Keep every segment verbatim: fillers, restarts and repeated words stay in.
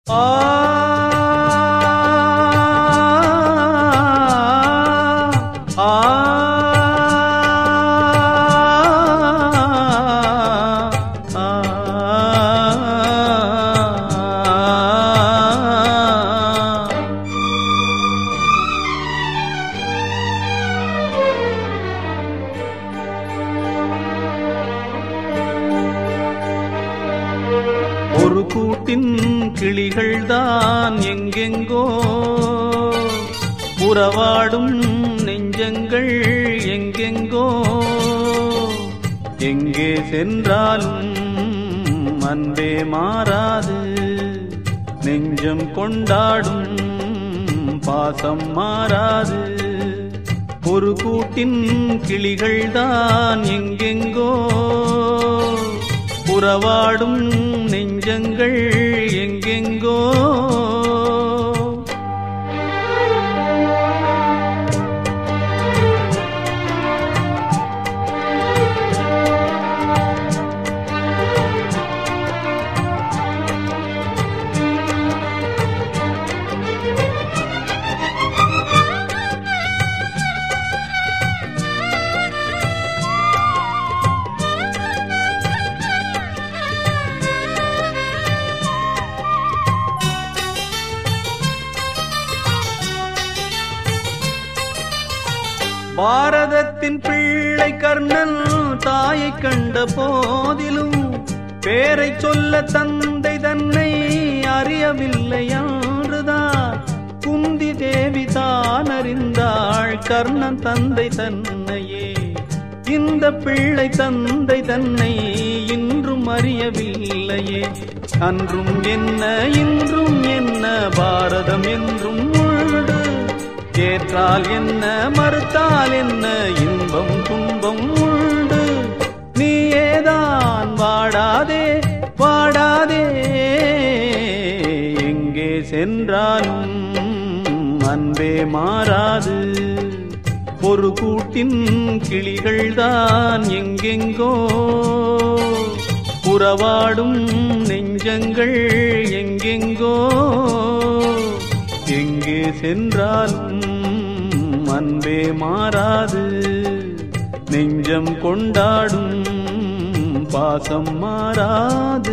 ஆ ஆ ஒரு கூட்டின் கிளிகள்தான் எங்கெங்கோ உறவாடும் நெஞ்சங்கள் எங்கெங்கோ எங்கே சென்றாலும் அன்பே மாறாது நெஞ்சம் கொண்டாடும் பாசம் மாறாது ஒரு கூட்டின் கிளிகள்தான் எங்கெங்கோ உறவாடும் நெஞ்சங்கள் எங்கெங்கோ பாரதத்தின் பிள்ளை கர்ணன் தாயை கண்ட போதிலும் பேரை சொல்ல தந்தை தன்னை அறியவில்லை என்றுதான் குந்தி தேவி தான் அறிந்தாள் கர்ணன் தந்தை தன்னையே இந்த பிள்ளை தந்தை தன்னை இன்றும் அறியவில்லையே அன்றும் என்ன இன்றும் என்ன பாரதம் என்றும் உண்டு ஏற்றால் என்ன மறுத்தால் என்ன இன்பம் துன்பம் உண்டு நீயேதான் வாடாதே வாடாதே எங்கே சென்றாலும் அன்பே மாறாது ஒரு கூட்டின் கிளிகள்தான் எங்கெங்கோ உறவாடும் நெஞ்சங்கள் எங்கெங்கோ எங்கே சென்றாலும் அன்பே மாறாது நெஞ்சம் கொண்டாடும் பாசம் மாறாது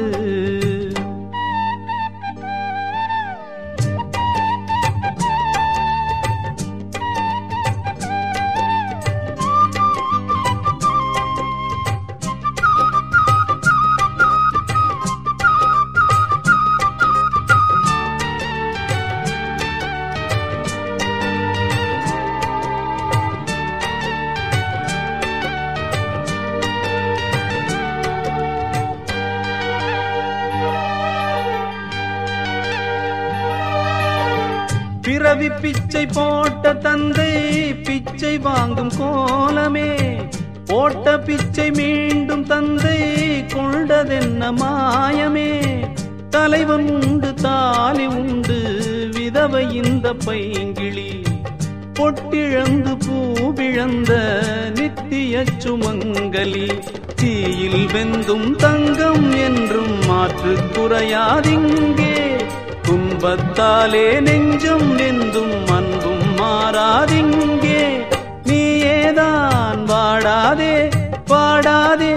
பிறவி பிச்சை போட்ட தந்தை பிச்சை வாங்கும் கோலமே போட்ட பிச்சை மீண்டும் தந்தை கொண்டதென்ன மாயமே தலைவன் உண்டு தாலி உண்டு விதவை இந்த பைங்கிளி பொட்டிழந்து பூவிழந்த நித்திய சுமங்கலி தீயில் வெந்தும் தங்கம் என்றும் மாற்று குறையாதிங்கே துன்பத்தாலே நெஞ்சம் வெந்தும் அன்பும் மாறாதிங்கே நீயேதான் வாடாதே வாடாதே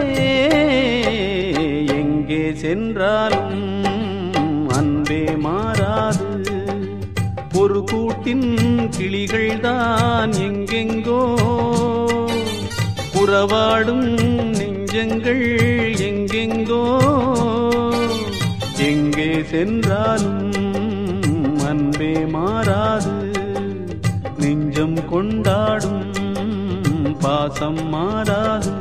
எங்கே சென்றாலும் அன்பே மாறாது ஒரு கூட்டின் கிளிகள்தான் எங்கெங்கோ உறவாடும் நெஞ்சங்கள் எங்கெங்கோ எங்கே சென்றாலும் அன்பே மாறாது நெஞ்சம் கொண்டாடும் பாசம் மாறாது